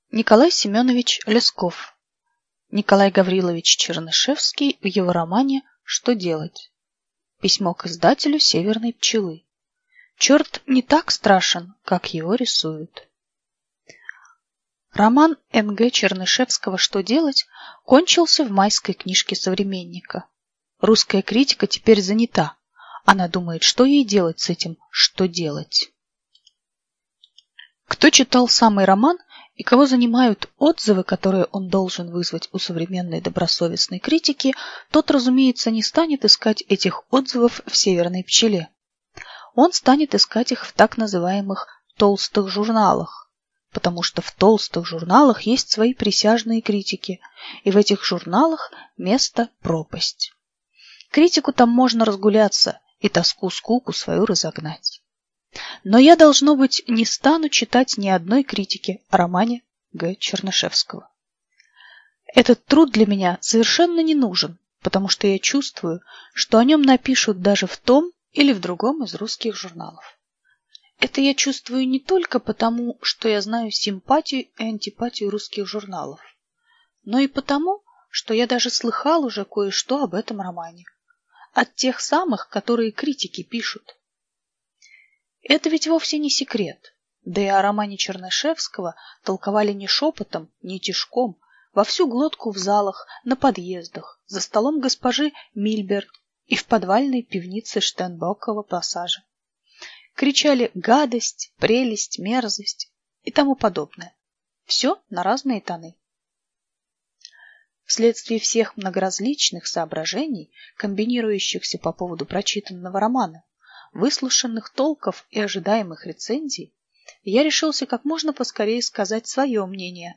Николай Семенович Лесков. Николай Гаврилович Чернышевский в его романе «Что делать?». Письмо к издателю «Северной пчелы». Черт не так страшен, как его рисуют. Роман Н.Г. Чернышевского «Что делать?» кончился в майской книжке «Современника». Русская критика теперь занята. Она думает, что ей делать с этим «что делать?». Кто читал самый роман и кого занимают отзывы, которые он должен вызвать у современной добросовестной критики, тот, разумеется, не станет искать этих отзывов в «Северной пчеле». Он станет искать их в так называемых «толстых журналах», потому что в толстых журналах есть свои присяжные критики, и в этих журналах место пропасть. Критику там можно разгуляться и тоску-скуку свою разогнать. Но я, должно быть, не стану читать ни одной критики о романе Г. Чернышевского. Этот труд для меня совершенно не нужен, потому что я чувствую, что о нем напишут даже в том или в другом из русских журналов. Это я чувствую не только потому, что я знаю симпатию и антипатию русских журналов, но и потому, что я даже слыхал уже кое-что об этом романе. От тех самых, которые критики пишут. Это ведь вовсе не секрет. Да и о романе Чернышевского толковали не шепотом, не тишком, во всю глотку в залах, на подъездах, за столом госпожи Мильберт и в подвальной пивнице Штенбокового пассажа. Кричали гадость, прелесть, мерзость и тому подобное. Все на разные тоны. Вследствие всех многоразличных соображений, комбинирующихся по поводу прочитанного романа, выслушанных толков и ожидаемых рецензий, я решился как можно поскорее сказать свое мнение